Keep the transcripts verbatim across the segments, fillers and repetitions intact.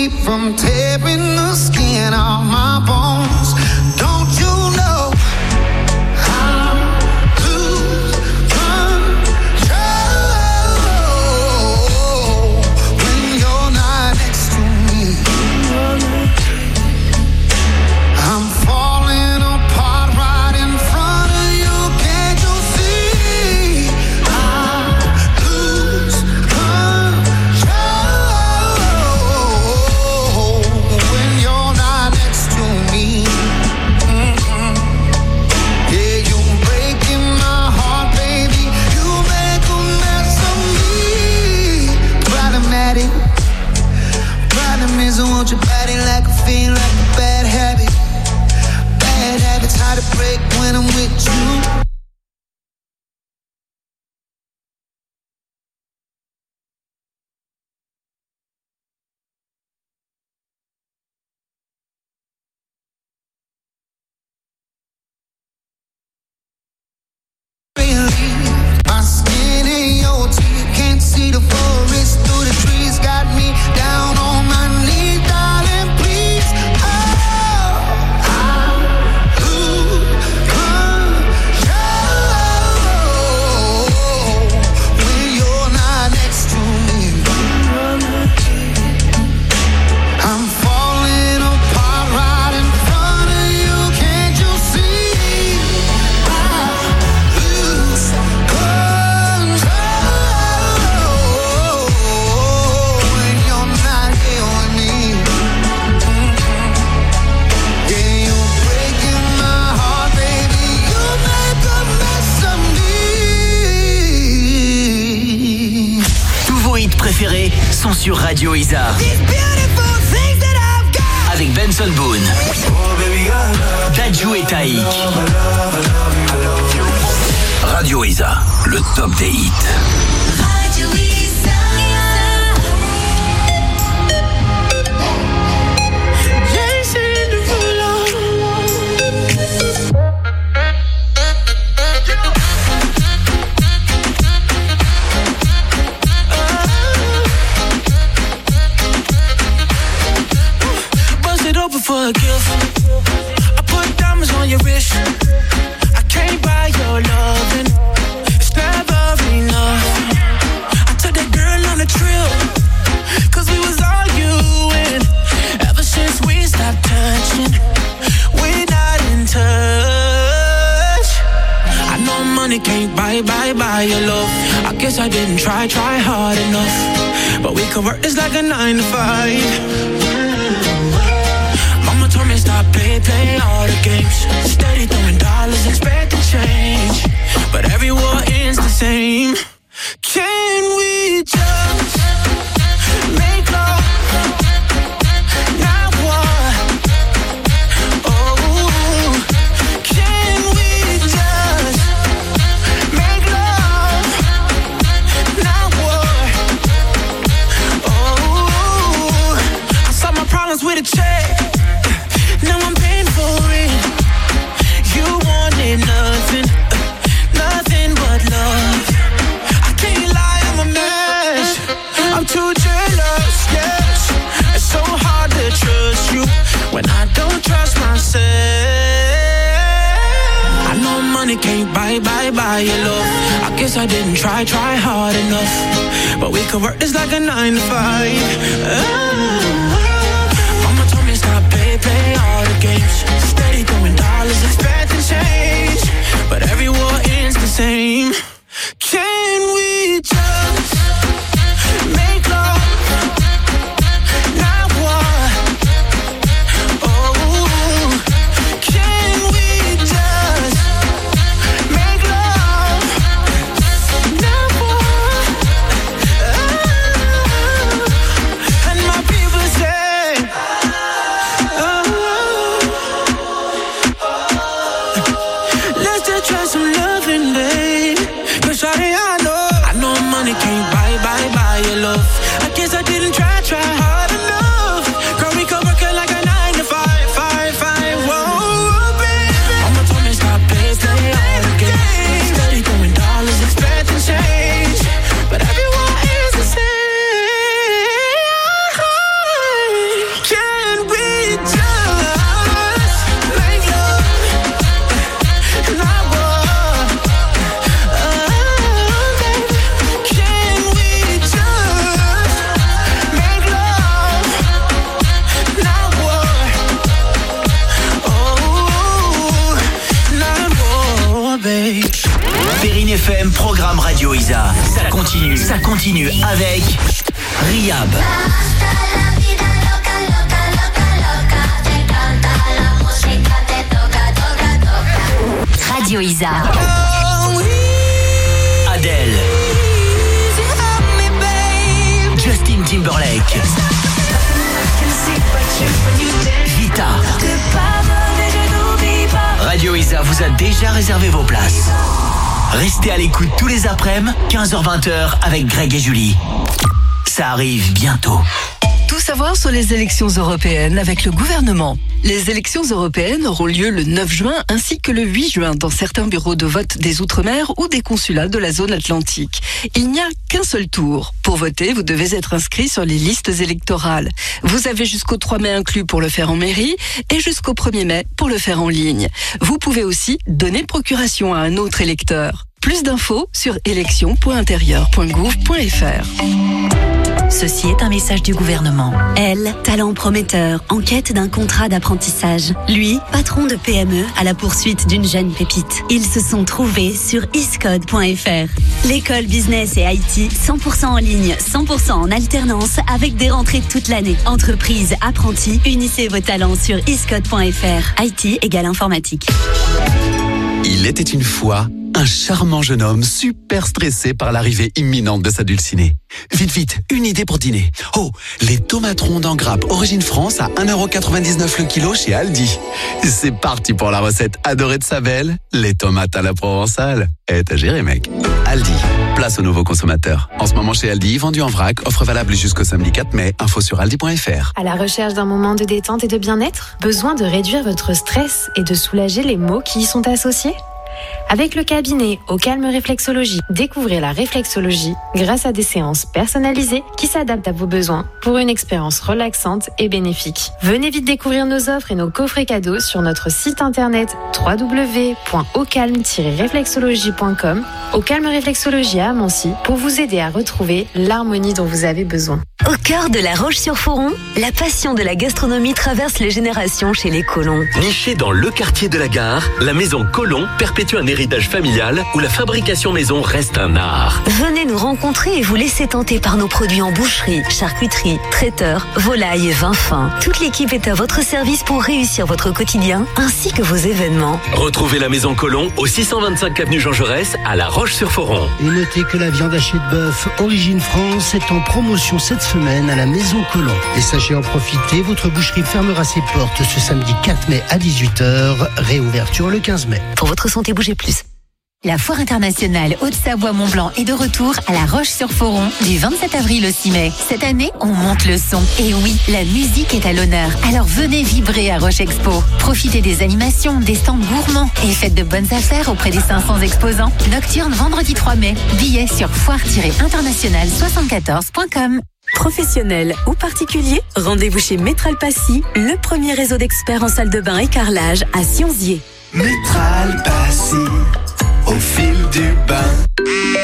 keep from tearing the skin off my bones. Don't you know I lose control when you're not next to me? I'm falling apart right in front of you. Can't you see? I lose control when you're not next to me. Mm-mm. Yeah, you're breaking my heart, baby. You make a mess of me. Problematic. Problem is I want your body like a fiend, like a bad habit. Bad habits hard to break when I'm with you. My skin in your teeth, can't see the forest through the trees. Got me down on my knees, darling, please. Oh, I lose control when you're not next to me. I'm falling apart right in front of you. Can't you see? I lose control when you're not here with me. Yeah, you're breaking my heart, baby. You make a mess of me. Tous vos hits préférés sont sur Radio Isa. Avec Benson Boone, Dadju et Taïk. Radio Isa, le top des hits. Bust it open for a gift. I put diamonds on your wrist. I can't buy your loving. It's never enough. I took that girl on a trip, cause we was arguing. Ever since we stopped touching, we're not in touch. I know money can't buy, buy, buy your love. I guess I didn't try, try hard enough. But we could work this like a nine to five. Mama told me stop, play, play all the games. Steady throwing dollars, expecting change. But every war ends the same. Can we just make love? Not war. Oh, can we just make love? Not war. Oh, I solved my problems with a check. Now I'm paying for it. You wanted nothing, nothing but love. I can't lie, I'm a mess. I'm too jealous, yes. It's so hard to trust you when I don't trust myself. I know money can't buy, buy, buy your love. I guess I didn't try, try hard enough. But we could work this like a nine to five. Oh. Mama told me stop, play, play all the games. Steady throwing dollars, expecting change. But every war ends the same. Can we just make love? Not war. Oh, can we just make love? Not war. Oh. Isa, ça continue, ça continue avec Rihab. Radio Isa. Adele. Justin Timberlake. Vita. Radio Isa vous a déjà réservé vos places. Restez à l'écoute tous les après-midi, quinze heures vingt avec Greg et Julie. Ça arrive bientôt. Tout savoir sur les élections européennes avec le gouvernement. Les élections européennes auront lieu le neuf juin ainsi que le huit juin dans certains bureaux de vote des Outre-mer ou des consulats de la zone atlantique. Il n'y a qu'un seul tour. Pour voter, vous devez être inscrit sur les listes électorales. Vous avez jusqu'au trois mai inclus pour le faire en mairie et jusqu'au premier mai pour le faire en ligne. Vous pouvez aussi donner procuration à un autre électeur. Plus d'infos sur élections point intérieur point gouv point fr. Ceci est un message du gouvernement. Elle, talent prometteur, en quête d'un contrat d'apprentissage. Lui, patron de P M E à la poursuite d'une jeune pépite. Ils se sont trouvés sur iscode point fr. L'école business et I T cent pour cent en ligne, cent pour cent en alternance avec des rentrées toute l'année. Entreprise, apprentis, unissez vos talents sur iscode point fr. I T égale informatique. Il était une fois un charmant jeune homme super stressé par l'arrivée imminente de sa dulcinée. Vite, vite, une idée pour dîner. Oh, les tomates rondes en grappe Origine France à un euro quatre-vingt-dix-neuf le kilo chez Aldi. C'est parti pour la recette adorée de sa belle, les tomates à la provençale. Eh, t'as géré, mec. Aldi, place aux nouveaux consommateurs. En ce moment chez Aldi, vendu en vrac, offre valable jusqu'au samedi quatre mai. Info sur aldi point fr. À la recherche d'un moment de détente et de bien-être? Besoin de réduire votre stress et de soulager les maux qui y sont associés? Avec le cabinet Au Calme Réflexologie, découvrez la réflexologie grâce à des séances personnalisées qui s'adaptent à vos besoins pour une expérience relaxante et bénéfique. Venez vite découvrir nos offres et nos coffrets cadeaux sur notre site internet w w w point au calme tiret réflexologie point com. Au Calme Réflexologie à Amancy pour vous aider à retrouver l'harmonie dont vous avez besoin. Au cœur de la Roche-sur-Foron, la passion de la gastronomie traverse les générations chez les Colons. Nichée dans le quartier de la gare, la maison Colomb perpétue un héritage familial où la fabrication maison reste un art. Venez nous rencontrer et vous laisser tenter par nos produits en boucherie, charcuterie, traiteur, volaille et vin fin. Toute l'équipe est à votre service pour réussir votre quotidien ainsi que vos événements. Retrouvez la maison Colomb au six cent vingt-cinq avenue Jean Jaurès à La Roche-sur-Foron. Et notez que la viande hachée de bœuf Origine France est en promotion cette semaine à la maison Colomb. Et sachez en profiter, votre boucherie fermera ses portes ce samedi quatre mai à dix-huit heures, réouverture le quinze mai. Pour votre santé, bougez plus. La Foire internationale Haute-Savoie-Mont-Blanc est de retour à La Roche-sur-Foron du vingt-sept avril au six mai. Cette année, on monte le son. Et oui, la musique est à l'honneur. Alors venez vibrer à Roche Expo. Profitez des animations, des stands gourmands et faites de bonnes affaires auprès des cinq cents exposants. Nocturne vendredi trois mai. Billets sur foire tiret international soixante-quatorze point com. Professionnels ou particuliers, rendez-vous chez Métral Passy, le premier réseau d'experts en salle de bain et carrelage à Sionzier. Métral Passy, au fil du bain.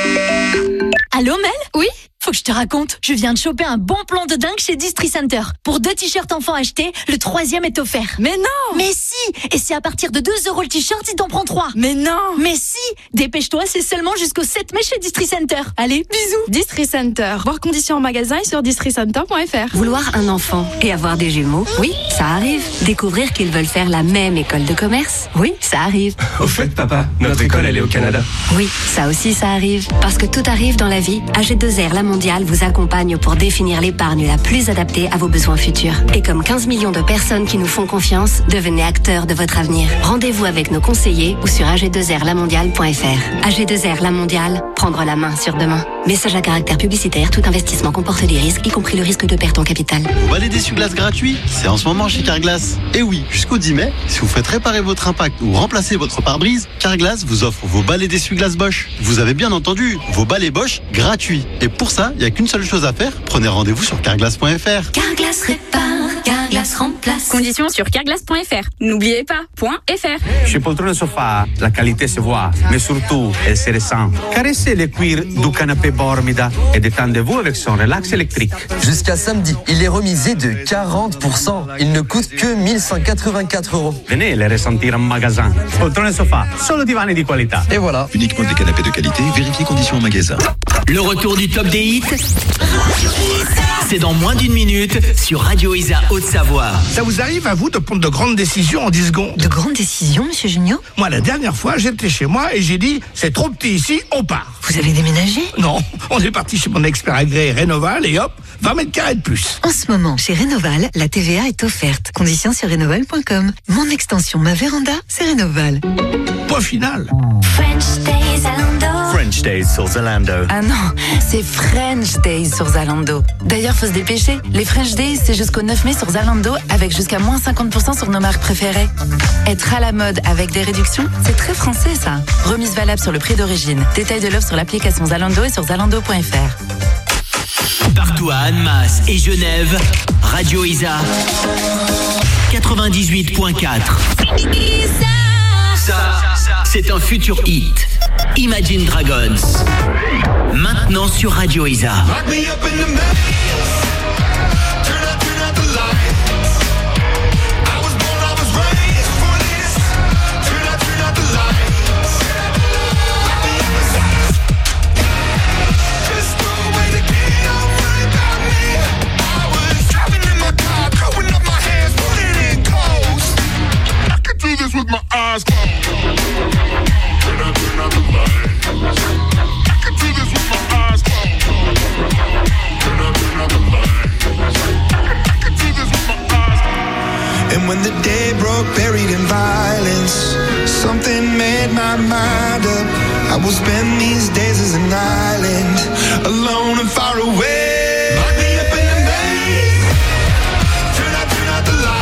Allô Mel? Oui? Faut que je te raconte, je viens de choper un bon plan de dingue chez Distri Center. Pour deux t-shirts enfants achetés, le troisième est offert. Mais non! Mais si! Et c'est à partir de deux euros le t-shirt si t'en prends trois. Mais non! Mais si! Dépêche-toi, c'est seulement jusqu'au sept mai chez Distri Center. Allez, bisous! Distri Center. Voir conditions en magasin et sur distri center point fr. Vouloir un enfant et avoir des jumeaux? Oui, ça arrive. Découvrir qu'ils veulent faire la même école de commerce? Oui, ça arrive. Au fait, papa, notre école, elle est au Canada. Oui, ça aussi, ça arrive. Parce que tout arrive dans la vie. A G deux R La Mondiale vous accompagne pour définir l'épargne la plus adaptée à vos besoins futurs. Et comme quinze millions de personnes qui nous font confiance, devenez acteurs de votre avenir. Rendez-vous avec nos conseillers ou sur a g deux r la mondiale point fr. A G deux R La Mondiale, prendre la main sur demain. Message à caractère publicitaire, tout investissement comporte des risques, y compris le risque de perte en capital. Vous balai d'essuie-glace gratuit, c'est en ce moment chez Carglass. Et oui, jusqu'au dix mai, si vous faites réparer votre impact ou remplacer votre pare-brise, Carglass vous offre vos balais d'essuie-glace Bosch. Vous avez bien entendu, vos balais Bosch gratuits. Et pour ça, il n'y a qu'une seule chose à faire, prenez rendez-vous sur carglass point fr. Carglass répare, Carglass Carglass remplace. Conditions sur carglass point f r. N'oubliez pas, .fr. Chez Poltrone Sofa, la qualité se voit, mais surtout, elle se ressent. Caressez le cuir du canapé Bormida et détendez-vous avec son relax électrique. Jusqu'à samedi, il est remisé de quarante pour cent. Il ne coûte que mille cent quatre-vingt-quatre euros. Venez les ressentir en magasin. Poltrone Sofa, solo divani di qualità. Et voilà. Uniquement des canapés de qualité, vérifiez conditions en magasin. Le retour du top des hits, c'est dans moins d'une minute sur Radio Isa Haute-Savoie. Ça vous arrive à vous de prendre de grandes décisions en dix secondes? De grandes décisions, monsieur Junio? Moi, la dernière fois, j'étais chez moi et j'ai dit, c'est trop petit ici, on part. Vous avez déménagé? Non, on est parti chez mon expert agréé Rénoval et hop, vingt mètres carrés de plus. En ce moment, chez Rénoval, la T V A est offerte. Conditions sur rénoval point com. Mon extension, ma véranda, c'est Rénoval. Point final. French Days Zalando. French Days sur Zalando. Ah non, c'est French Days sur Zalando. D'ailleurs, faut se dépêcher. Les French Days, c'est jusqu'au neuf mai sur Zalando avec jusqu'à moins cinquante pour cent sur nos marques préférées. Être à la mode avec des réductions, c'est très français ça. Remise valable sur le prix d'origine. Détail de l'offre sur l'application Zalando et sur zalando point f r. Partout à Annemasse et Genève, Radio Isa quatre-vingt-dix-huit virgule quatre. Ça, c'est un futur hit. Imagine Dragons. Maintenant sur Radio Isa. With my eyes closed. Turn up, turn up the light. I can do this with my eyes closed. Turn up, turn up the light. I can do this with my eyes closed. And when the day broke, buried in violence, something made my mind up. I will spend these days as an island, alone and far away. Lock me up in a maze. Turn up, turn up the light.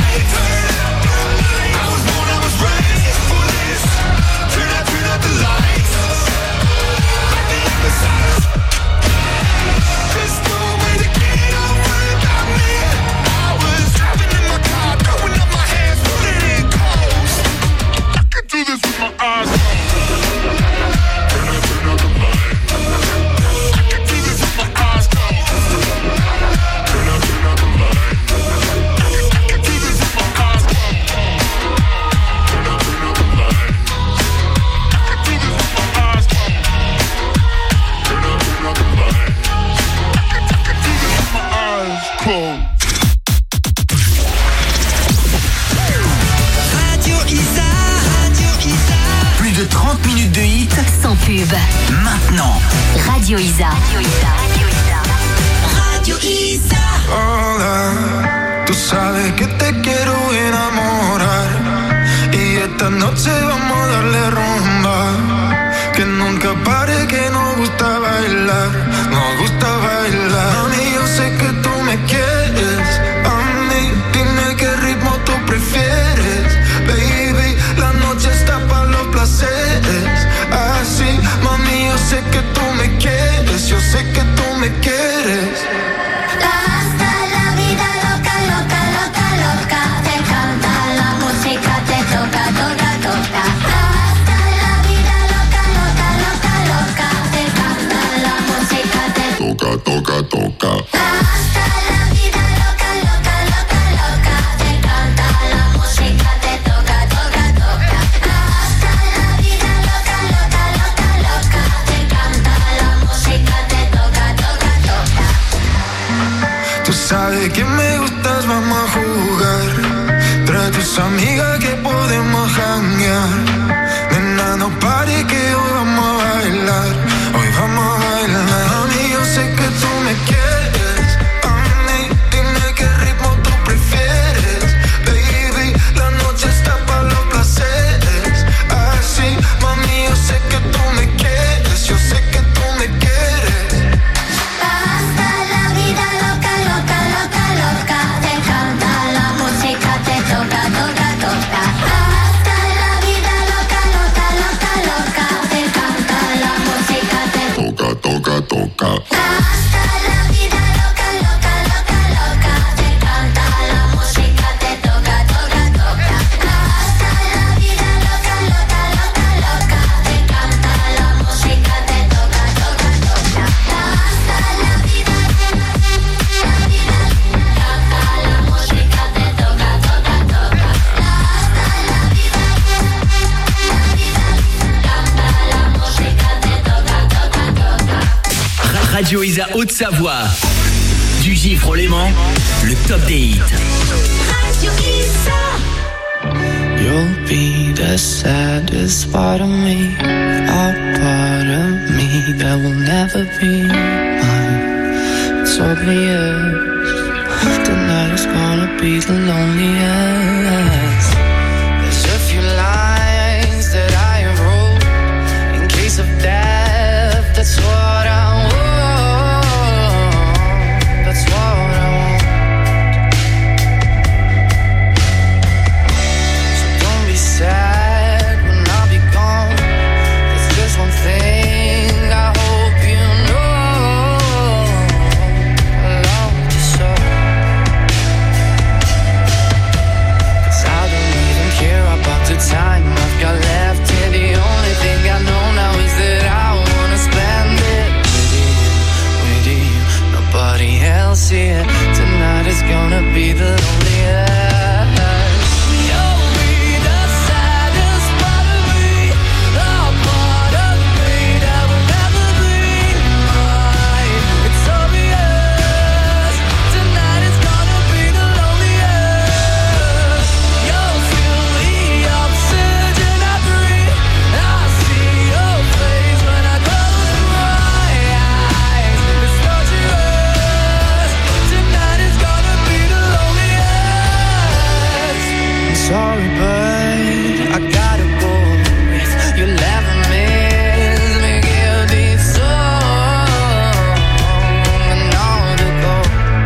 Plus de trente minutes de hits sans pub. Maintenant. Radio Isa. Radio Isa. Hola, tú sabes que te quiero enamorar y esta noche vamos a darle rumba, que nunca pare, que nos gusta bailar, nos gusta bailar. Mami, yo sé que tú me quieres, a mí dime qué ritmo tú prefieres, baby, la noche está para los placeres, así, mami, yo sé que tú me quieres, yo sé que tú me quieres. Hasta la vida loca, loca, loca, loca. Te canta la música, te toca, toca, toca. Hasta la vida loca, loca, loca, loca. Te canta la música, te toca, toca, toca. Hasta la vida loca, loca, loca, loca. Te canta la música, te toca, toca, toca. Hasta la vida loca, loca, loca, loca. Te canta la música, te toca, toca, toca. Tú sabes que me gustas, vamos a jugar. Trae tus amigas que podemos janguear. Nena, no pare que hoy vamos a bailar. Hoy vamos a bailar. Mami, yo sé que tú me quieres. A mí, dime qué ritmo tú prefieres. Baby, la noche está para los placeres. Así, mami, yo sé que tú me quieres. Yo sé que tú me quieres. Hasta la vida loca, loca, loca, loca. Te canta la música, te toca, toca, toca. Hasta la vida loca, loca, loca, loca. Te canta la música, Radio Isa Haute-Savoie. Du Gifre au Léman, le top des hits. Radio Isa. You'll be the saddest part of me, a part of me that will never be mine. It's obvious tonight is gonna be the loneliest. There's a few lines that I wrote in case of death. That's what I want. That's what I want. So don't be sad when I'll be gone. There's just one thing I hope you know. I love you so. 'Cause I don't even care about the time I've got left here. The only thing I know now is that I wanna spend it with you, with you, nobody else here. Tonight is gonna be the loneliest. You'll be the saddest part of me, the part of me that will never be mine. It's obvious tonight is gonna be the loneliest. You'll feel the oxygen I breathe. I see your face when I close my eyes. It's torturous. Tonight is gonna be the loneliest. I'm sorry, but I gotta go. If you'll ever miss me, give this song another go.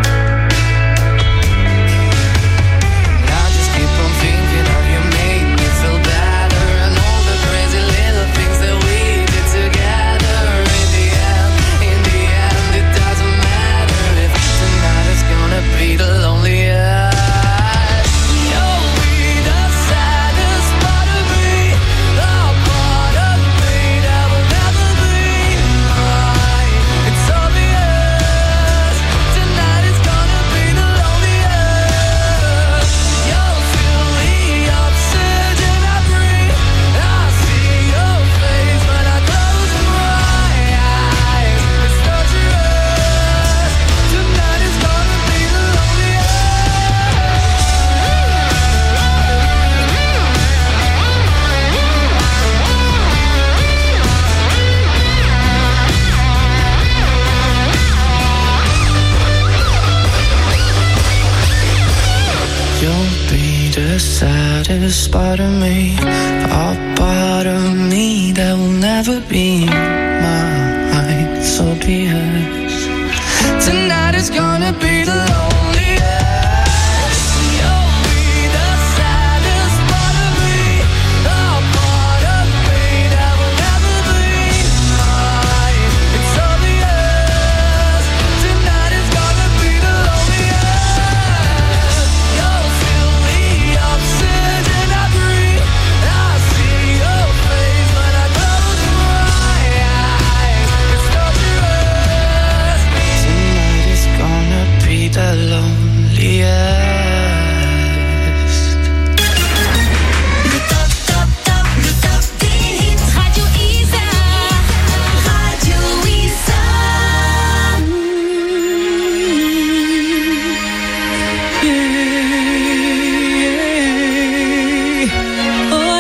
And I just keep on thinking of you, make me feel better, and all the crazy little things that we did together. In the end, in the end, it doesn't matter if tonight is gonna be the loneliest. You'll be the saddest part of me, the part of me that will never be mine. It's obvious tonight is gonna be the loneliest. You'll feel the oxygen I breathe. I see your face when I close my eyes. It's torturous. Tonight is gonna be the loneliest. You'll be the saddest part of me, a part of me that will never be mine. So be it. Tonight is gonna be the loneliest. You'll be the saddest part of me, a part of me that will never be mine. It's obvious. Tonight is gonna be the loneliest. You'll feel the oxygen I breathe. I see your face when I close my eyes. It's torturous. Tonight is gonna be the loneliest. Le top, top, top, le top des hits. Radio Isa. Radio Isa. Oh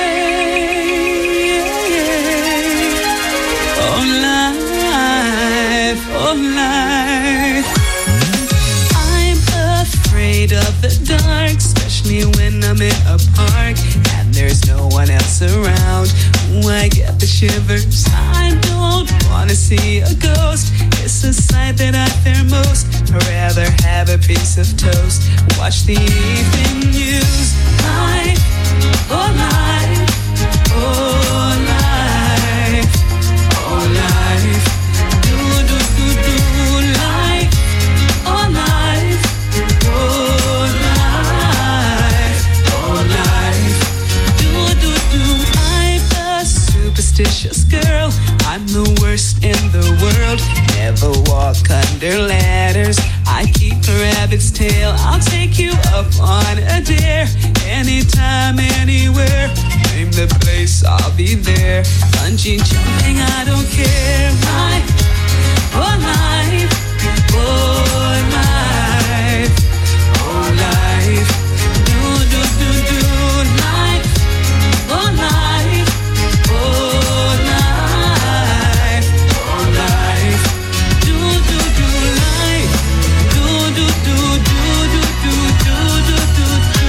yeah, oh life, oh life. I'm afraid of the dark, especially when I'm in a park and there's no one else around. Ooh, I get the shivers. I don't wanna see a ghost. It's a sight that I fear most. I'd rather have a piece of toast. Watch the evening news. Life, oh life, oh life, oh life. Do do do do life, oh life, oh life, oh life. Do do do. I'm a superstitious girl. I'm the worst in the world. Never walk under ladders. I keep a rabbit's tail. I'll take you up on a dare. Anytime, anywhere. Name the place, I'll be there. Bungee jumping, I don't care. My, oh life, oh life, oh life. Do do do do life, oh life, oh life, oh life. Do do do life, do do do do do do do do do do.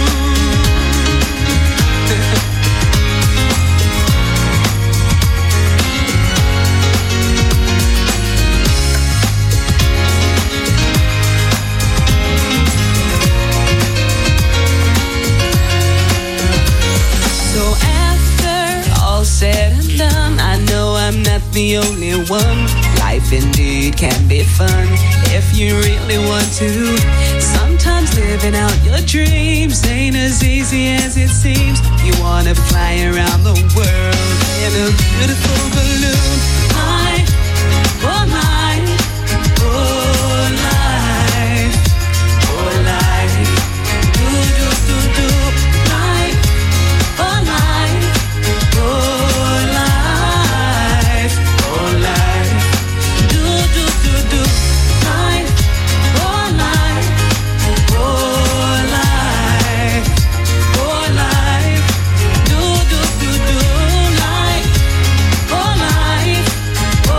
So after all said and done, I know I'm not the only one. Life indeed can be fun if you really want to. Sometimes living out your dreams ain't as easy as it seems. You wanna fly around the world in a beautiful balloon. Life, oh life, oh life, oh life. Do do do do life, oh life, oh life, oh life. Do do do do life, oh life, oh life, oh life. Do do do do life, oh life, oh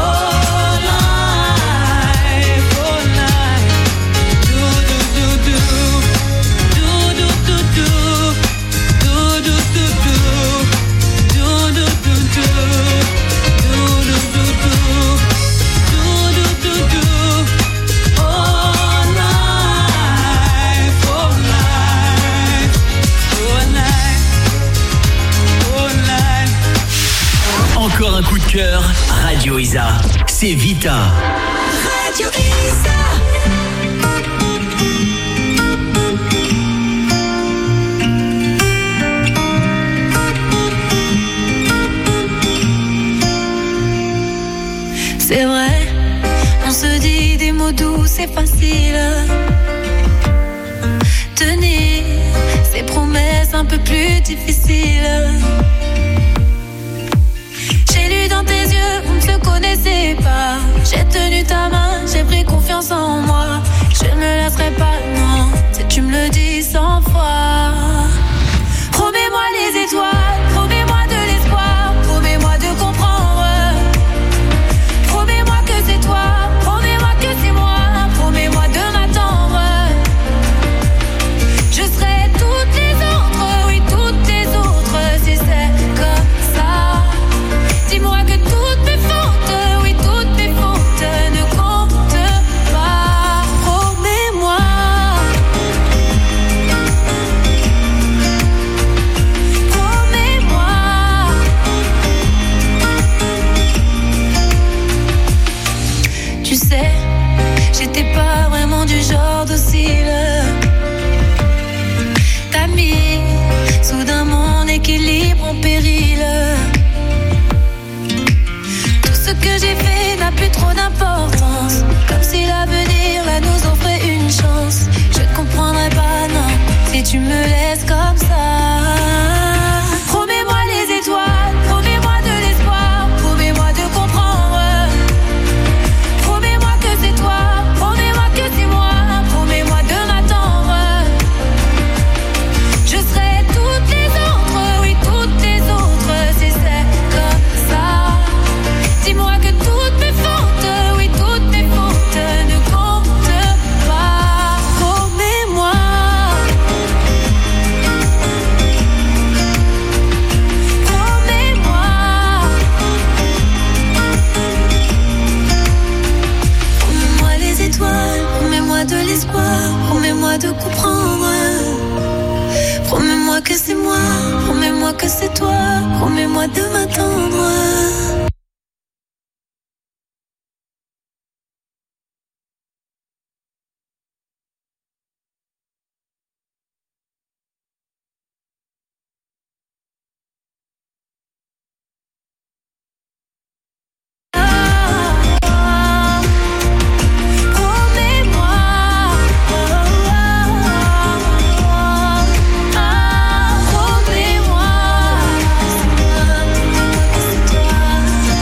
life, oh life. Do do do do, do do do do, do do do do, do do do do, do do do do, do do do do. Oh life, oh life, oh life, oh life. Encore un coup de cœur, Radio Isa. C'est Vita. Radio Isa. C'est vrai, on se dit des mots doux, c'est facile. Tenir ces promesses un peu plus difficiles. J'ai lu dans tes yeux, on ne se connaissait pas. J'ai tenu ta main, j'ai pris confiance en moi. Je ne me lasserai pas, non, si tu me le dis cent fois. Promets-moi les étoiles, promets-moi de l'espoir, promets-moi de comprendre. Promets-moi que c'est toi, promets-moi que c'est moi, promets-moi de m'attendre. Je serai toutes les autres, oui toutes les autres, si c'est comme ça. Dis-moi que toutes mes fautes, oui toutes mes fautes ne comptent pas. Promets-moi. Promets-moi. Tu sais, j'étais pas vraiment du genre docile. T'as mis soudain mon équilibre en péril. Tout ce que j'ai fait n'a plus trop d'importance. Comme si l'avenir là nous offrait une chance. Je ne comprendrai pas, non, si tu me laisses comme ça. Promets-moi les étoiles, promets-moi de l'espoir, promets-moi de comprendre. Promets-moi que c'est toi, promets-moi que c'est moi, promets-moi de m'attendre. Je serai toutes les autres, oui toutes les autres, si c'est comme ça. Dis-moi que toutes mes fautes, oui toutes mes fautes ne comptent pas. Promets-moi. Promets-moi. Promets-moi les étoiles, promets-moi de l'espoir, promets-moi de comprendre. Promets-moi que c'est moi, promets-moi que c'est toi, promets-moi de m'attendre. Promets-moi.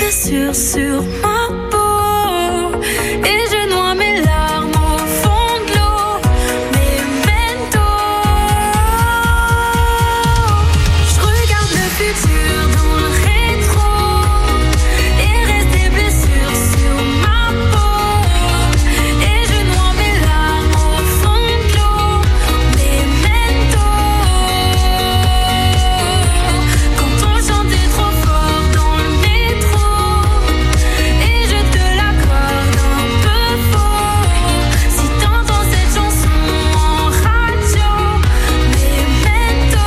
blessures sur ma peau et je noie mes larmes au fond de l'eau. Memento, je regarde le futur dans le rétro et reste des blessures sur ma peau et je noie mes larmes au fond de l'eau. Memento, quand on chantait trop fort dans le métro et je te l'accorde un peu faux. Si t'entends cette chanson en radio, Memento,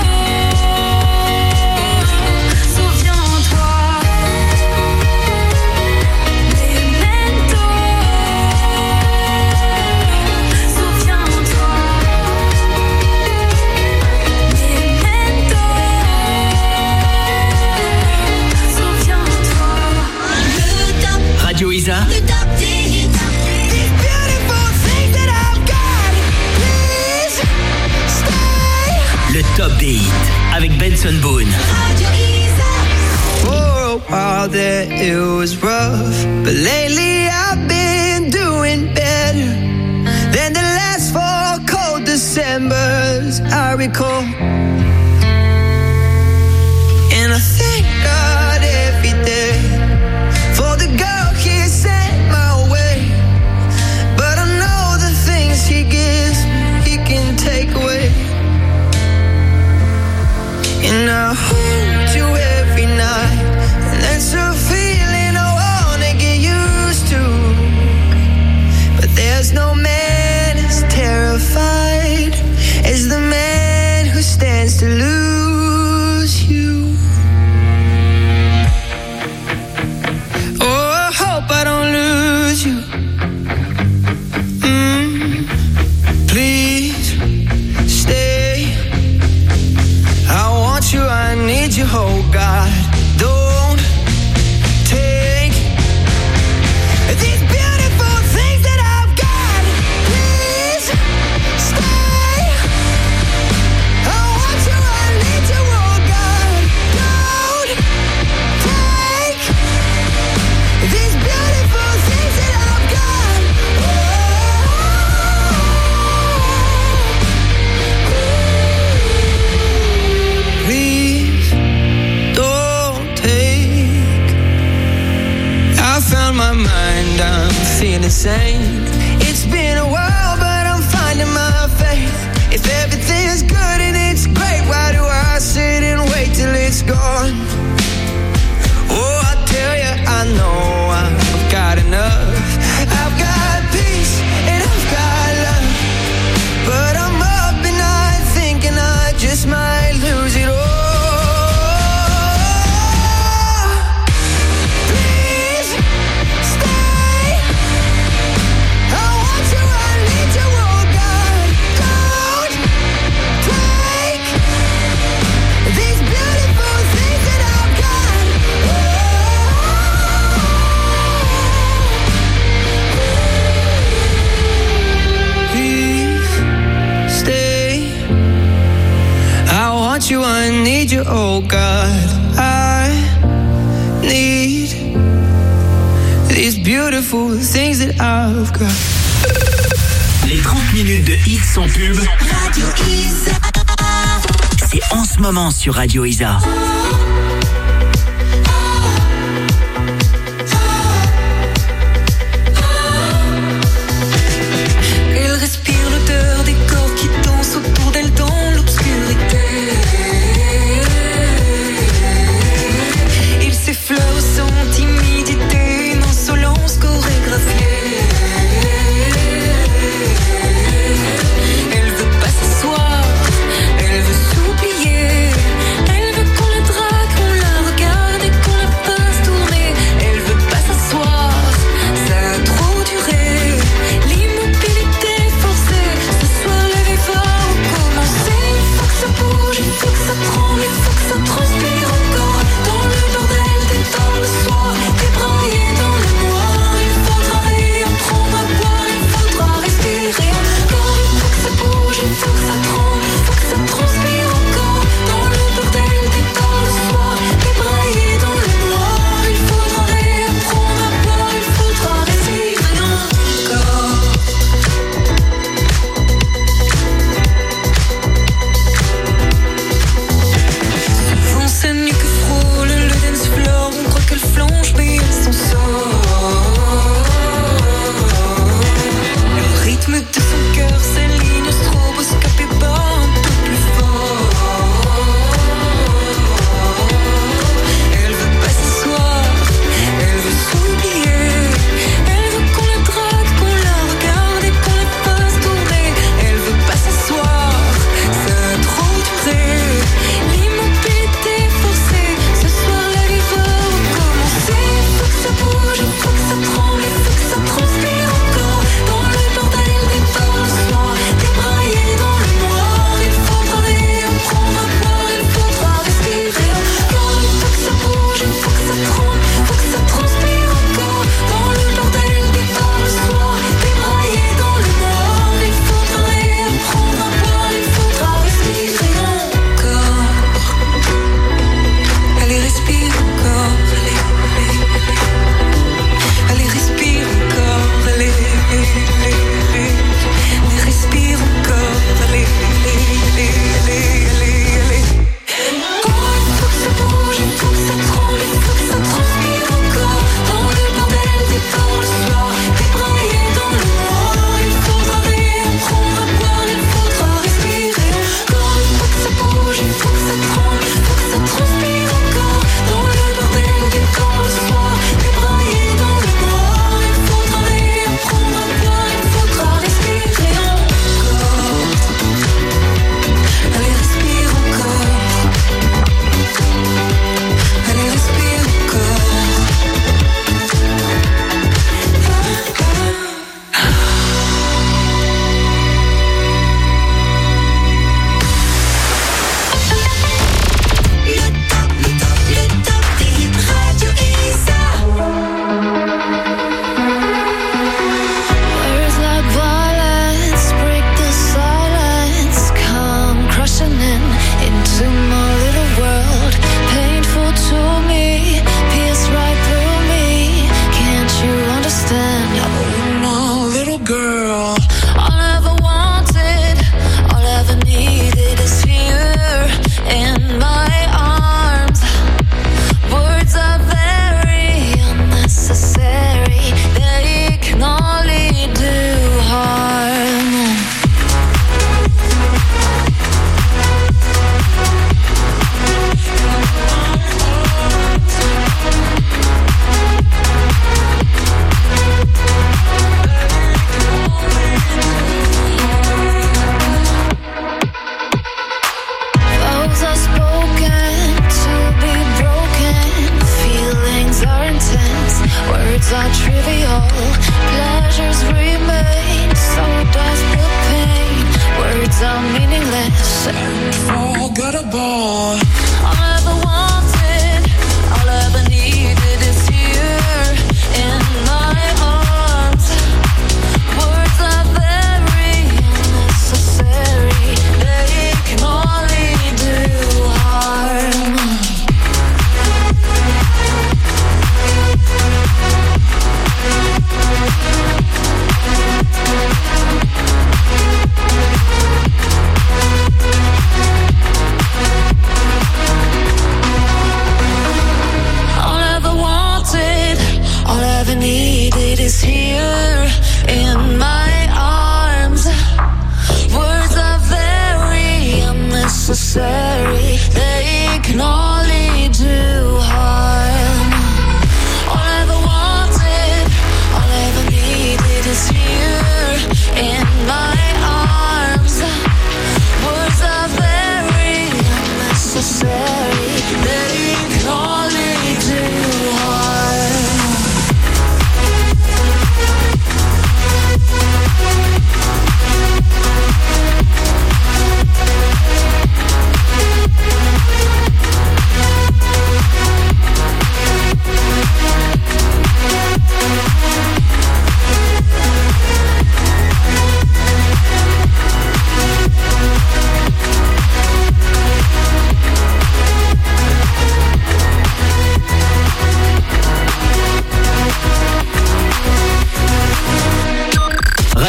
souviens-toi. Memento, souviens-toi. Memento, souviens-toi. Le top, Radio Isa, le top des these beautiful things that I've got. Please stay. le top des hits avec Benson Boone. Radio Isa. For a while there it was rough, but lately I've been doing better than the last four cold Decembers I recall. And I thank God every day for the girl He sent my way. But I know the things He gives me, He can take away. And I hold you every night, and that's a feeling I wanna get used to. But there's no man as terrified as the man who stands to lose you. Oh, I hope I don't lose you. Mm, please stay. I want you, I need you, oh God. Don't take these beautiful things that I've got. Please stay. I want you, I need you, oh God. Don't take these beautiful things that I've got. Please don't take. I found my mind, I'm feeling sane. It's been a while, but I'm finding my faith. If everything's good and it's great, why do I sit and wait till it's gone? Oh, I tell you, I know I've got enough. I've got peace and I've got love, but I'm up and I thinking I just might lose it all. Please stay. I want you, I need you, oh God. Don't take these beautiful things that I've got. Please stay. I want you, I need you, oh God. I need these beautiful things that I've got. Les trente minutes de hits sans pub, Radio Isa. c'est en ce moment sur Radio Isa. Elle respire l'odeur des corps qui dansent autour d'elle dans l'obscurité. Il s'effleure sans timidité, une insolence chorégraphiée. Elle veut pas s'asseoir, elle veut s'oublier, elle veut qu'on la drague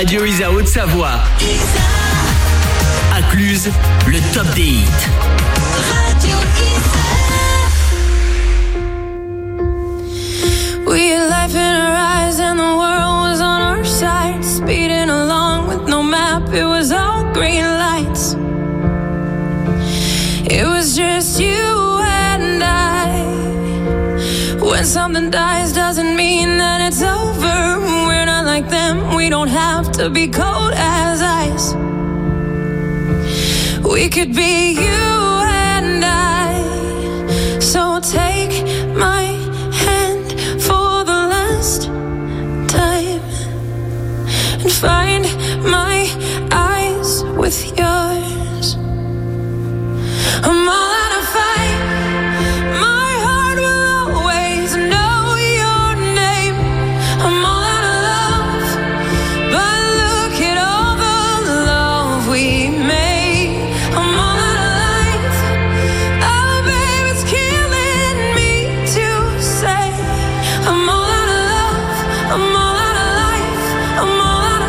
Radio Isa Haute-Savoie. À Cluse, le top des hits. Radio Isa. We had life in our eyes and the world was on our side. Speeding along with no map, it was all green lights. It was just you and I. When something dies doesn't mean that it's over. We're not like them, we don't have to be cold as ice. We could be you and I. So take my hand for the last time and find my eyes with yours. I'm all out of fight. My heart will always know your name. I'm all out of love, but look at all the love we made. I'm all out of life. Oh, babe, it's killing me to say. I'm all out of love. I'm all out of life. I'm all out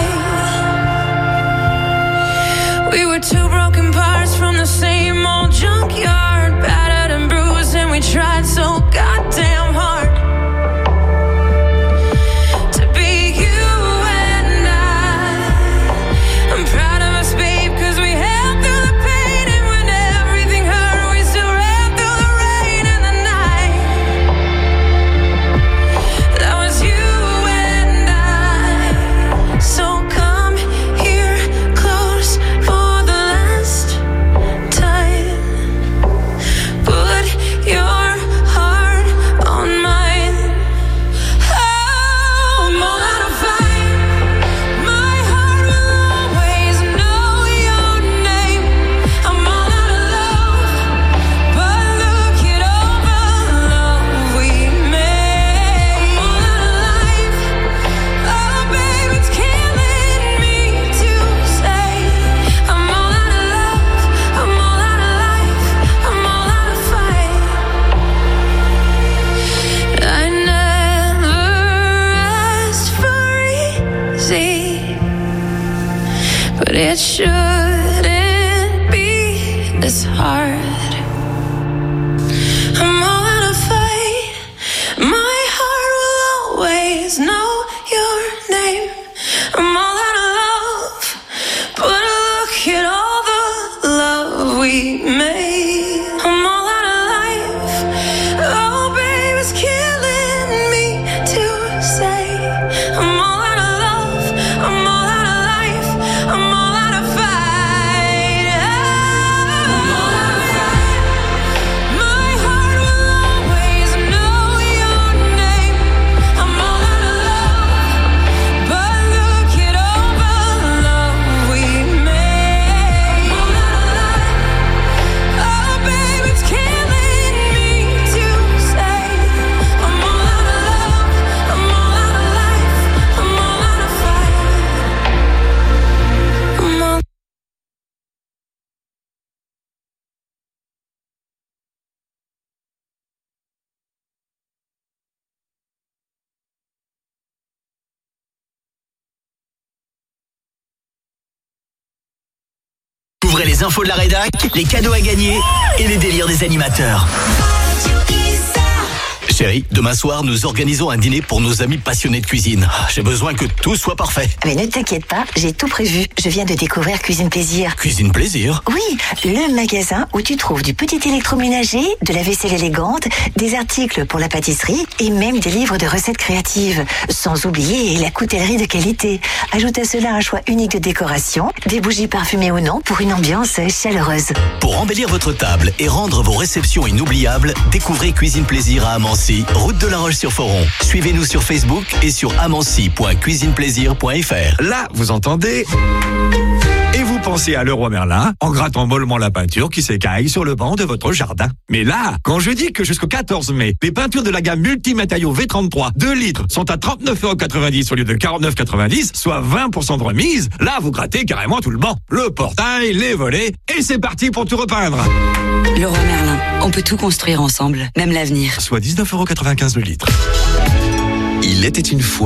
of fight. We were two broken parts from the same old junkyard, battered and bruised, and we tried so goddamn hard to be you and I. I'm proud of us, babe, cause we held through the pain, and when everything hurt, we still ran through the rain and the night. That was you and I. So come here close for the last time. Put your heart on mine. Oh, I'm all out of fight. My heart will always know your name. I'm all out of love, but look at all the love we made. I'm all out of life. Oh, babe, it's killing me to say. I'm all out of love. I'm all out of life. I'm all out of fight. I never asked for easy, but it shouldn't be this hard. I'm all out of fight. My heart will always know your name. I'm all out of love, but look at all the love we made. I'm all out of life. Oh, babe, it's killing me to say. I'm all out of love. I'm all out of life. I'm all out of fight. I'm all out of fight. My heart will always know your name. I'm all out of love, but look at all the love we made. I'm all out of life. Oh, babe, it's killing me to say. I'm all out of love. I'm all out of life. I'm all out of fight. I'm all Ouvrez les infos de la rédac, les cadeaux à gagner et les délires des animateurs. Chérie, demain soir, nous organisons un dîner pour nos amis passionnés de cuisine. J'ai besoin que tout soit parfait. Mais ne t'inquiète pas, j'ai tout prévu. Je viens de découvrir Cuisine Plaisir. Cuisine Plaisir? Oui, le magasin où tu trouves du petit électroménager, de la vaisselle élégante, des articles pour la pâtisserie et même des livres de recettes créatives. Sans oublier la coutellerie de qualité. Ajoute à cela un choix unique de décoration, des bougies parfumées ou non pour une ambiance chaleureuse. Pour embellir votre table et rendre vos réceptions inoubliables, découvrez Cuisine Plaisir à Amancy, route de la Roche-sur-Foron. Suivez-nous sur Facebook et sur amancy point cuisineplaisir point f r. Là, vous entendez? Et vous pensez à Leroy Merlin en grattant mollement la peinture qui s'écaille sur le banc de votre jardin. Mais là, quand je dis que jusqu'au quatorze mai, les peintures de la gamme Multimatériaux V trente-trois deux litres sont à trente-neuf euros quatre-vingt-dix au lieu de quarante-neuf euros quatre-vingt-dix, soit vingt pour cent de remise, là vous grattez carrément tout le banc. Le portail, les volets, et c'est parti pour tout repeindre. Leroy Merlin, on peut tout construire ensemble, même l'avenir. Soit dix-neuf euros quatre-vingt-quinze le litre. Il était une fois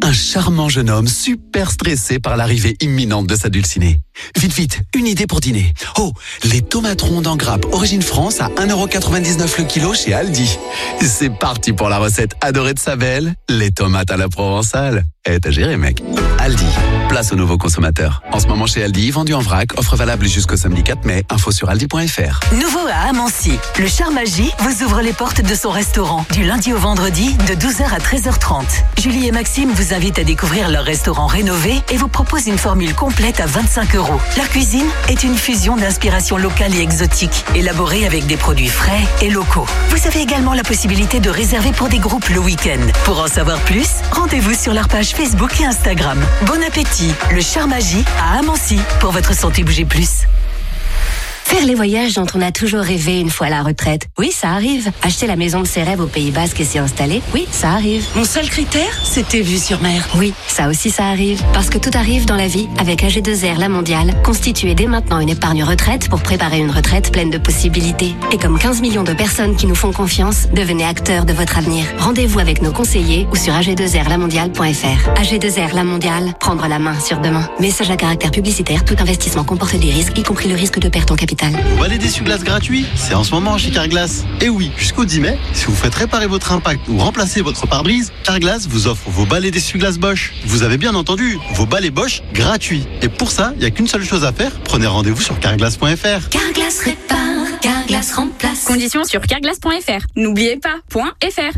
Un charmant jeune homme super stressé par l'arrivée imminente de sa dulcinée. Vite, vite, une idée pour dîner. Oh, les tomates rondes en grappe Origine France à un euro quatre-vingt-dix-neuf le kilo chez Aldi. C'est parti pour la recette adorée de sa belle, les tomates à la provençale. Eh, t'as géré, mec. Aldi, place aux nouveaux consommateurs. En ce moment chez Aldi, vendu en vrac, offre valable jusqu'au samedi quatre mai. Info sur aldi point f r. Nouveau à Amancy, le Charmagie vous ouvre les portes de son restaurant du lundi au vendredi de douze heures à treize heures trente. Julie et Maxime vous invitent à découvrir leur restaurant rénové et vous proposent une formule complète à vingt-cinq euros. Leur cuisine est une fusion d'inspiration locale et exotique, élaborée avec des produits frais et locaux. Vous avez également la possibilité de réserver pour des groupes le week-end. Pour en savoir plus, rendez-vous sur leur page Facebook et Instagram. Bon appétit, le Charmagie à Amancy pour votre santé bouger plus. Faire les voyages dont on a toujours rêvé une fois à la retraite. Oui, ça arrive. Acheter la maison de ses rêves au Pays Basque et s'y installer. Oui, ça arrive. Mon seul critère, c'était vue sur mer. Oui, ça aussi ça arrive. Parce que tout arrive dans la vie avec A G deux R La Mondiale. Constituez dès maintenant une épargne retraite pour préparer une retraite pleine de possibilités. Et comme quinze millions de personnes qui nous font confiance, devenez acteurs de votre avenir. Rendez-vous avec nos conseillers ou sur a g deux r la mondiale point f r. A G deux R La Mondiale, prendre la main sur demain. Message à caractère publicitaire, tout investissement comporte des risques, y compris le risque de perte en capital. Vous balai d'essuie-glace gratuit, c'est en ce moment chez Carglass. Et oui, jusqu'au dix mai, si vous faites réparer votre impact ou remplacer votre pare-brise, Carglass vous offre vos balais d'essuie-glace Bosch. Vous avez bien entendu, vos balais Bosch gratuits. Et pour ça, il n'y a qu'une seule chose à faire, prenez rendez-vous sur carglass point f r. Carglass répare, Carglass remplace. Conditions sur carglass point f r. N'oubliez pas, .fr.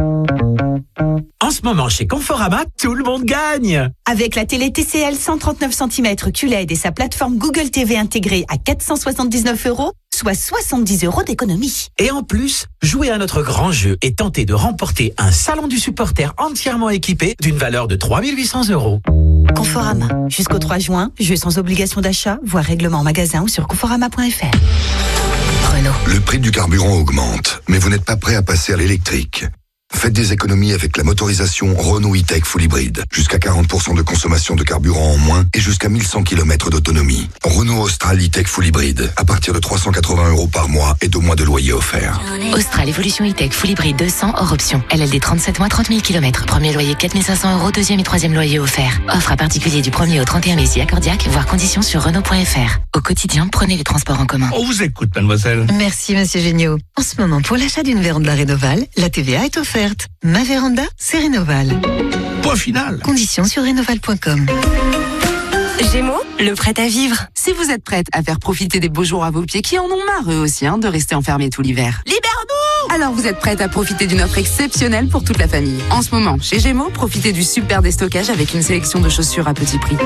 En ce moment, chez Conforama, tout le monde gagne. Avec la télé T C L cent trente-neuf centimètres Q L E D et sa plateforme Google T V intégrée à quatre cent soixante-dix-neuf euros, soit soixante-dix euros d'économie. Et en plus, jouez à notre grand jeu et tentez de remporter un salon du supporter entièrement équipé d'une valeur de trois mille huit cents euros. Conforama. Jusqu'au trois juin, jeu sans obligation d'achat, voire règlement en magasin ou sur conforama point f r. Renault. Le prix du carburant augmente, mais vous n'êtes pas prêt à passer à l'électrique. Faites des économies avec la motorisation Renault E-Tech Full Hybrid. Jusqu'à quarante pour cent de consommation de carburant en moins et jusqu'à mille cent kilomètres d'autonomie. Renault Austral E-Tech Full Hybrid. À partir de trois cent quatre-vingts euros par mois et deux mois de loyer offert. Austral Evolution E-Tech Full Hybrid deux cents hors option. L L D trente-sept mois, trente mille kilomètres. Premier loyer quatre mille cinq cents euros. Deuxième et troisième loyer offert. Offre à particulier du premier au trente et un mai si accordiaque. Voir conditions sur Renault point f r. Au quotidien, prenez les transports en commun. On vous écoute, mademoiselle. Merci, monsieur Géniaud. En ce moment, pour l'achat d'une véranda Rénoval, la T V A est offerte. Ma véranda, c'est Rénoval. Point final. Conditions sur rénoval point com. Gémeaux, le prêt à vivre. Si vous êtes prête à faire profiter des beaux jours à vos pieds qui en ont marre eux aussi hein, de rester enfermés tout l'hiver. Libère-nous! Alors vous êtes prête à profiter d'une offre exceptionnelle pour toute la famille. En ce moment, chez Gémeaux, profitez du super déstockage avec une sélection de chaussures à petit prix.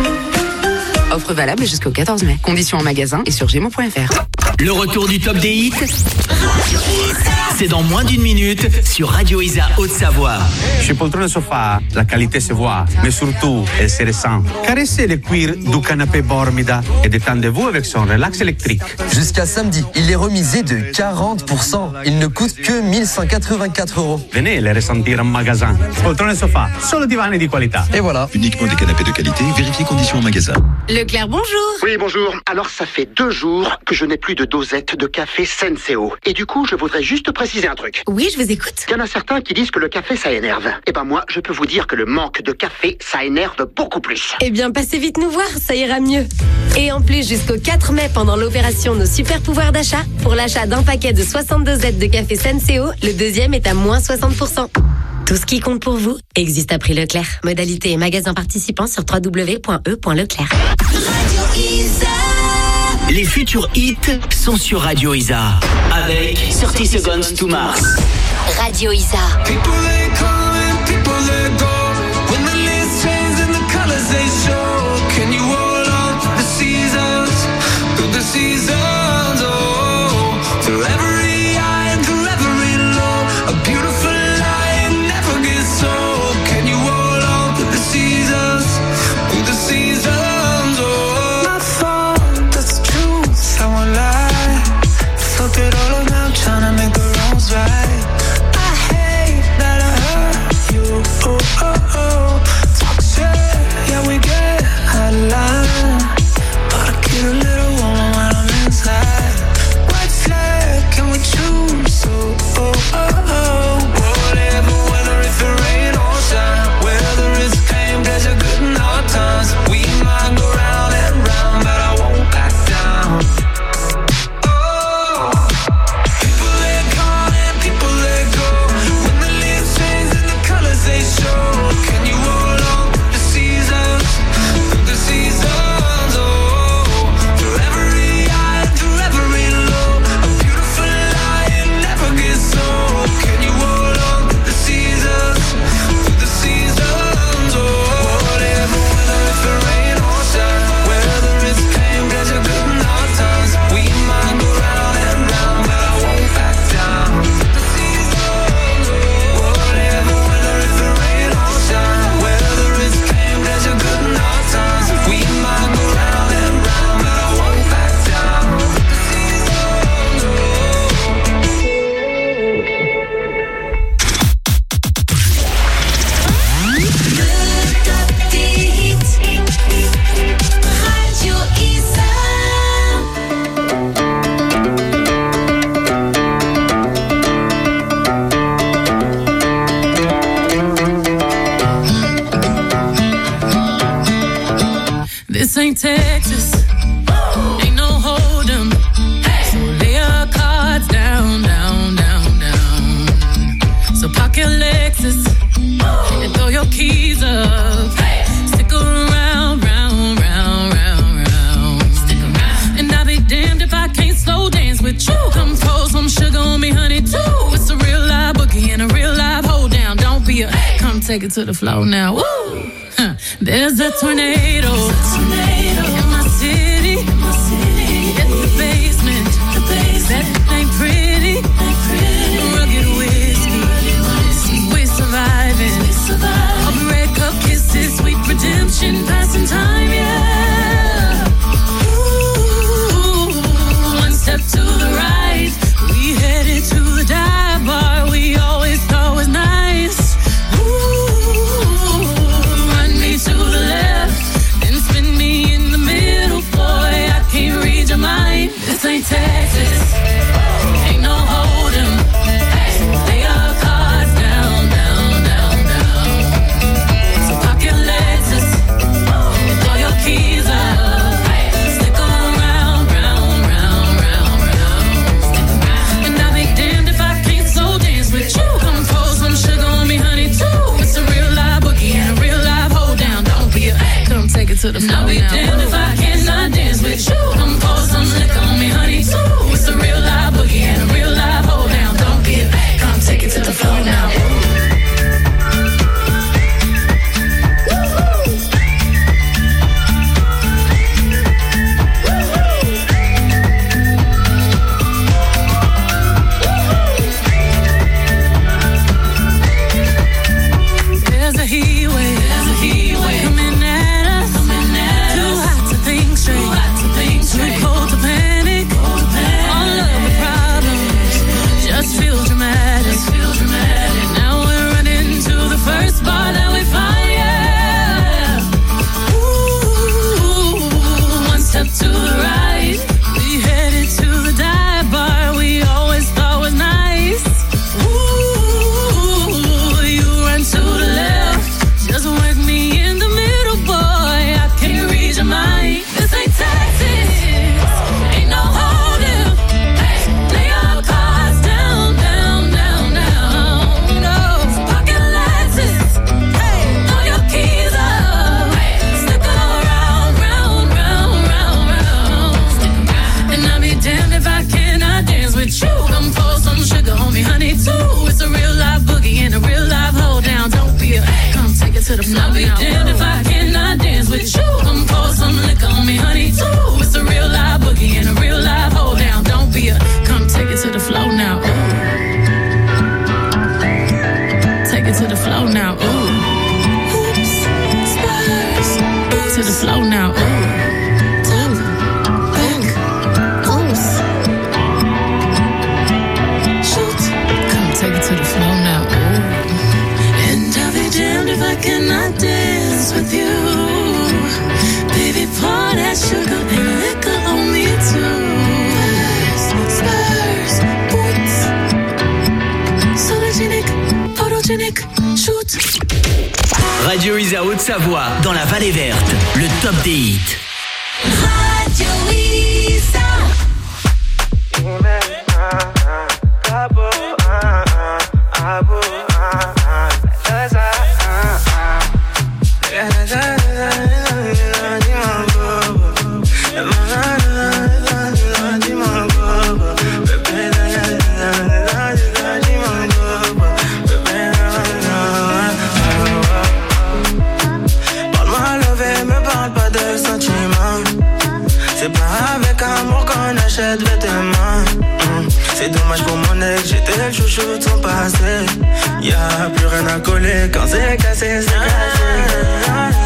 Offre valable jusqu'au quatorze mai. Conditions en magasin et sur gémeaux point f r. Le retour du top des hits, c'est dans moins d'une minute sur Radio Isa Haute-Savoie. Chez Poltrone Sofa, la qualité se voit, mais surtout, elle se ressent. Caressez le cuir du canapé Bormida et détendez-vous avec son relax électrique. Jusqu'à samedi, il est remisé de quarante pour cent. Il ne coûte que mille cent quatre-vingt-quatre euros. Venez les ressentir en magasin. Poltrone Sofa, solo divani di qualità. Et voilà. Uniquement des canapés de qualité, vérifiez conditions en magasin. Leclerc, bonjour. Oui, bonjour. Alors, ça fait deux jours que je n'ai plus de dosette de café Senseo. Et du coup, je voudrais juste préciser un truc. Oui, je vous écoute. Il y en a certains qui disent que le café, ça énerve. Eh ben moi, je peux vous dire que le manque de café, ça énerve beaucoup plus. Eh bien, passez vite nous voir, ça ira mieux. Et en plus, jusqu'au quatre mai, pendant l'opération Nos Super Pouvoirs d'achat, pour l'achat d'un paquet de soixante-deux Z de café Senseo, le deuxième est à moins soixante pour cent. Tout ce qui compte pour vous existe à prix Leclerc. Modalité et magasin participants sur w w w point e point leclerc. Les futurs hits sont sur Radio Isa avec thirty Seconds to Mars. Radio Isa. People they come and people they go. When the leaves change and the colors they show. Can you hold on to the seasons? Through the seasons, oh. Through every high and through every low. A beautiful lie never gets old. Can you hold on to the seasons? Through the seasons, oh. My fault, that's the truth, I won't lie. Fuck it all up now, trying to make the wrongs right. ain't Texas. Ain't no hold'em. So lay your cards down, down, down, down. So park your Lexus and throw your keys up. Stick around, round, round, round, round. Stick around. And I'll be damned if I can't slow dance with you. Come pour some sugar on me, honey, too. It's a real live boogie and a real live hold down. Don't be a come take it to the floor now. Woo! Huh. There's a tornado. There's a tornado in my city. In my city. It's the basement. The basement. That ain't pretty. Ain't pretty. Rugged whiskey. whiskey. We're surviving. We're surviving. I'll break up kisses, sweet redemption, passing time, yeah. Ooh, one step to the right. We headed to the dive bar. We always thought was nice. To the left, then spin me in the middle, boy. I can't read your mind. This ain't Texas, ain't no hold'em. Lay your cards down, down, down, down. So park your Lexus and throw your keys up. Stick around, round, round, round, round. And I'll be damned if I can't slow dance with you. Come pour some sugar on me, honey, too. It's a real live boogie and a real live hold down. Don't be a come take it to the floor. I'll be damned if I cannot dance with you. Come pour some liquor on me, honey, too. It's a real live boogie and a real live hold down. Don't be a come take it to the floor now. There's a heat wave. There's a heat wave coming at us. Coming at Too us. hot to think straight. Too hot to think straight. Too cold to panic. Cold to panic. All of the problems just feel dramatic. Just feel dramatic. Now we're running to the first bar that we find. Yeah. Ooh, one step to the right. We headed to the dive bar. We always thought was nice. Ooh, you run to the left. Just work me in the middle, boy. I can't read your mind. This ain't Texas. Ain't no hold'em. Lay your cards down, down, down, down. No, pocket Lexus. Throw your keys up. Stick around, round, round, round, round. And I'll be damned if I cannot dance with you. Come pour some sugar on me, honey, too. It's a real live boogie and a real live hold down. Don't be a come take it to the floor. I'll be damned if I cannot dance with you. Come pour some liquor on me, honey, too. It's a real live boogie and a real live hold down. Don't be a come take it to the floor now. Ooh. Take it to the floor now. Ooh. Oops. Spurs. To the floor now. Ooh. Top. Back. Close. Shoot. Come take it to the floor now. Ooh. And I'll be damned if I cannot dance with you. Baby, pour that sugar and liquor on me too. Spurs, boots, sologenic, photogenic, shoot. Radio Isa Haute-Savoie, dans la Vallée Verte, le top des hits. Radio Isa. C'est pas avec amour qu'on achète vêtements. mmh. C'est dommage pour mon ex, j'étais le chouchou de son passé. Y'a plus rien à coller quand c'est cassé, c'est cassé.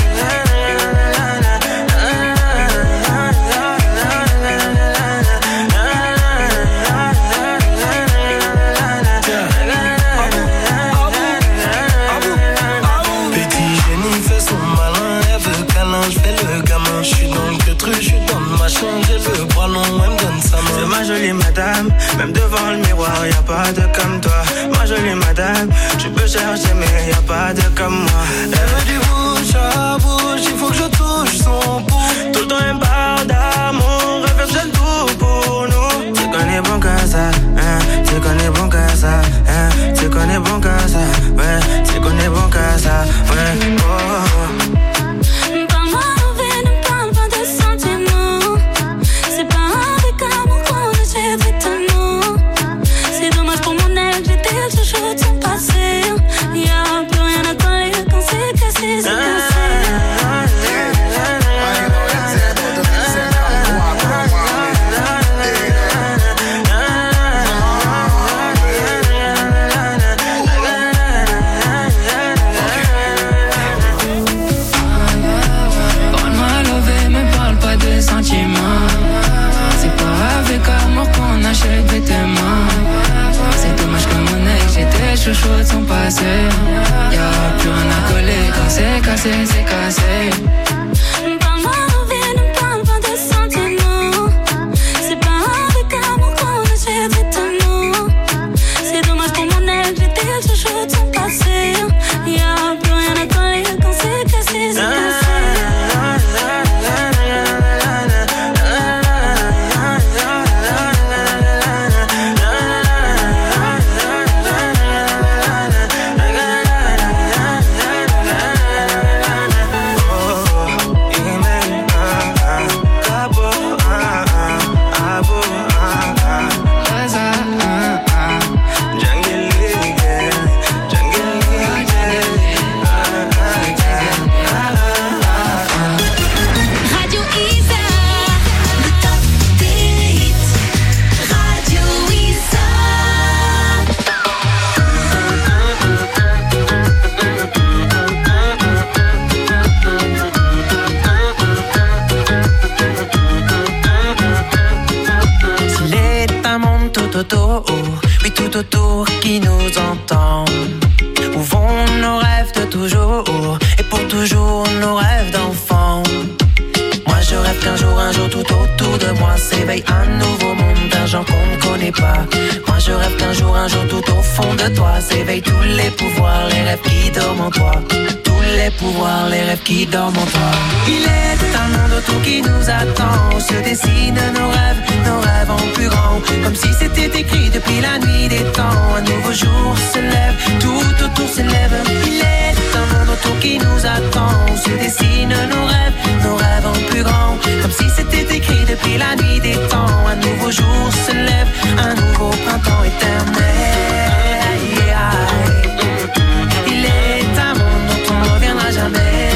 C'est ma jolie madame, même devant le miroir, y'a pas de comme toi. Ma jolie madame, tu peux chercher mais y'a pas de comme moi. Elle veut du bouche à bouche, il faut que je touche son pouce. temps et parle d'amour. Réflexion tout pour nous. Tu connais bon qu'à ça, hein. Tu connais bon qu'à ça, hein. Tu connais bon qu'à ça, ouais. Tu connais bon qu'à ça, ouais. Oh, oh. Parle-moi envie, ne parle pas de sentiments. C'est pas avec amour qu'on achète étonnant. C'est dommage pour mon ex, j'étais le chouchou de son passé. Y'a plus rien à coller quand c'est cassé, c'est cassé. C'est pas avec amour qu'on achète vêtements. C'est dommage que mon ex, j'étais chouchou de son passé. Y'a plus rien à coller quand c'est cassé, c'est cassé. Parle-moi envie, ne parle pas de sentiments. C'est pas avec amour qu'on achète vêtements. C'est dommage pour mon ex, j'étais le chouchou de son passé. Y'a plus rien à coller quand c'est cassé, c'est cassé. Oui, tout autour qui nous entend. Où vont nos rêves de toujours? Et pour toujours nos rêves d'enfant. Moi je rêve qu'un jour, un jour tout autour de moi s'éveille un nouveau monde d'un genre qu'on ne connaît pas. Moi je rêve qu'un jour, un jour tout au fond de toi s'éveillent tous les pouvoirs, les rêves qui dorment en toi. Tous les pouvoirs, les rêves qui dorment en toi. Il est un monde autour qui nous attend. Où se dessinent nos rêves, nos rêves en plus grand. Comme si c'était écrit depuis la nuit des temps. Un nouveau jour se lève, tout autour s'élève. Il est un monde autour qui nous attend. Où se dessinent nos rêves, nos rêves en plus grand. Comme si c'était écrit depuis la nuit des temps. Un nouveau jour se lève, un nouveau printemps éternel. Il est un monde dont on ne reviendra jamais.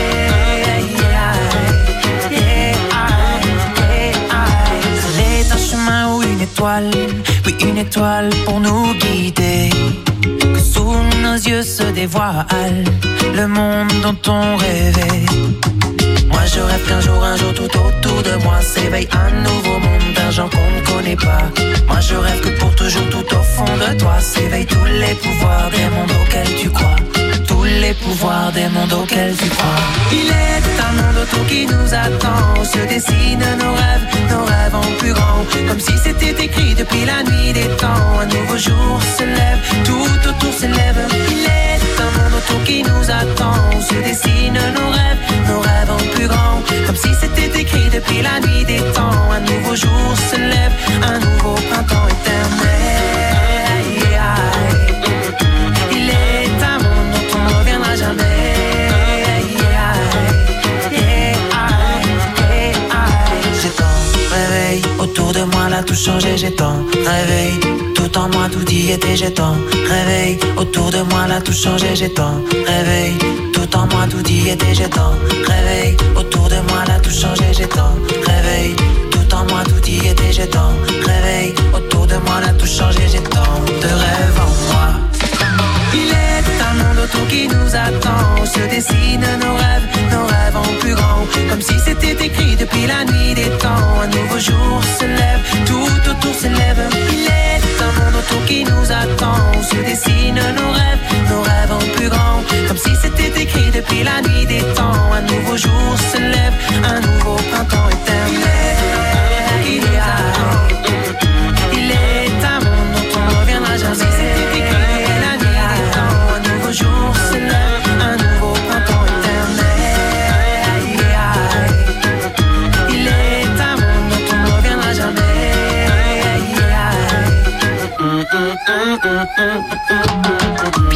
C'est un chemin ou une étoile, oui une étoile pour nous guider. Que sous nos yeux se dévoile le monde dont on rêvait. Moi je rêve qu'un jour, un jour tout autour de moi s'éveille un nouveau monde d'un genre qu'on ne connaît pas. Moi je rêve que pour toujours tout au fond de toi s'éveillent tous les pouvoirs des mondes auxquels tu crois. Tous les pouvoirs des mondes auxquels tu crois. Il est un monde autour qui nous attend. Où se dessinent nos rêves, nos rêves en plus grand. Comme si c'était écrit depuis la nuit des temps. Un nouveau jour se lève, tout autour s'élève. Il est un monde autour qui nous attend. Où se dessinent nos rêves, nos rêves en plus grand. Comme si c'était écrit depuis la nuit des temps. Un nouveau jour se lève, un nouveau printemps éternel. Il est un monde dont on ne reviendra jamais. J'ai tant réveil autour de moi, là tout changé. J'ai tant réveil tout en moi, tout y était. J'ai tant réveil autour de moi, là tout changé. J'ai tant réveil tout en moi, tout y était. J'ai tant réveil autour de moi, là tout changé. J'ai tant réveil tout en moi, tout y était. J'ai tant réveil autour de moi, là tout changé. J'ai tant de rêves en moi. Il est un monde autour qui nous attend. Où se dessinent nos rêves, nos rêves en plus grand. Comme si c'était écrit depuis la nuit des temps. Un nouveau jour se lève, tout autour s'élève. Il est un monde autour qui nous attend. Où se dessinent nos rêves, nos rêves en plus grand. Comme si c'était écrit depuis la nuit des temps. Un nouveau jour se lève, un nouveau printemps éternel. Il est un, il est un monde dont on ne reviendra jamais. Comme si c'était écrit depuis la nuit des temps. Un nouveau jour se lève, un nouveau printemps éternel. Il est mm.